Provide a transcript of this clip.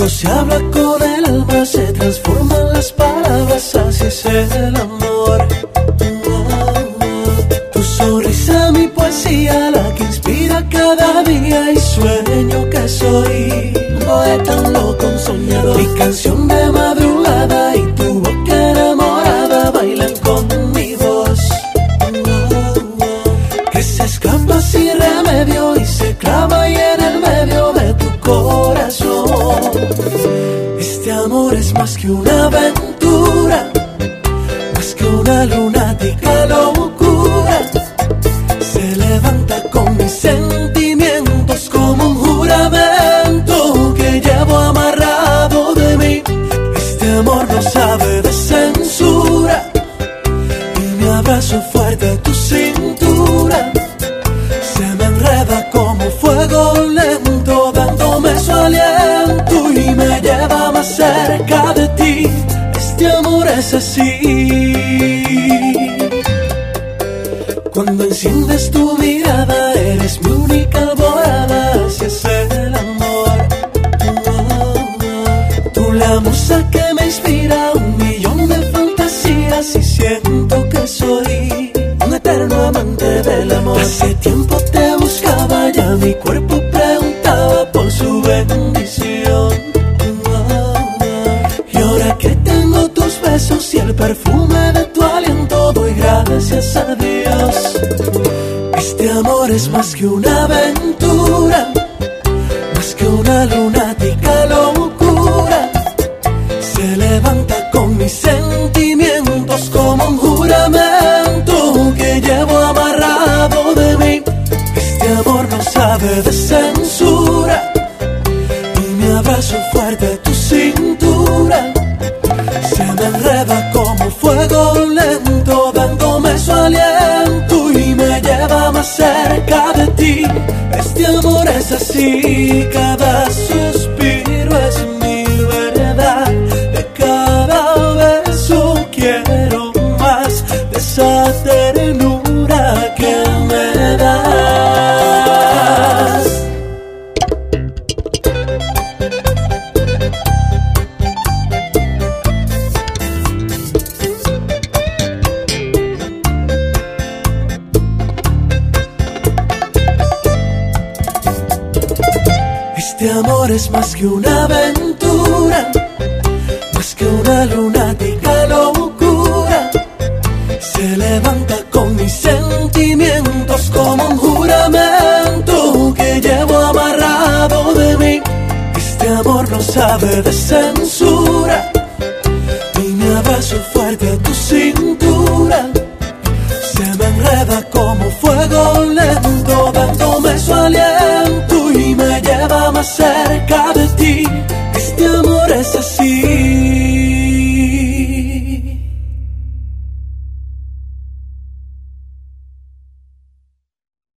se habla con el alma, se transforman las palabras, así es el amor. Tu sonrisa, mi poesía, la que inspira cada día, y sueño que soy un poeta, un loco, un soñador. Mi canción de madrugada y tu boca enamorada bailan con mi voz, que se escapa sin remedio y se clava ahí en el medio de tu corazón. Este amor es más que una aventura, más que una lunática locura. Se levanta con mis sentimientos como un juramento que llevo amarrado de mí. Este amor no sabe de censura y me abrazo fuerte a tu cintura. Se me enreda como fuego lento, dándome su aliento y me lleva más cerca de ti. Este amor es así. Cuando enciendes tu mirada, eres mi única alborada, así es el amor. Tú la musa que me inspira un millón de fantasías, y siento que soy un eterno amante del amor. Hace tiempo te buscaba, ya mi cuerpo preguntaba por su bendición. Y ahora que tengo tus besos y el perfume de tu aliento, doy gracias a Dios. Este amor es más que una aventura, más que una lunática locura. Se levanta con mis sentimientos como un juramento que llevo amarrado de mí. Este amor no sabe de censura y me abrazo fuerte a tu cintura. Se me enreda como fuego lento, dándome su aliento y me lleva más cerca de ti. Este amor es así, cada suspiro es mi verdad. De cada beso quiero más de esa ternura que me das. Este amor es más que una aventura, más que una lunática locura. Se levanta con mis sentimientos como un juramento que llevo amarrado de mí. Este amor no sabe de censura y me abrazo fuerte a tu cintura. Se me enreda como fuego lento, dándome su aliento y me lleva más cerca de ti. Este amor es así.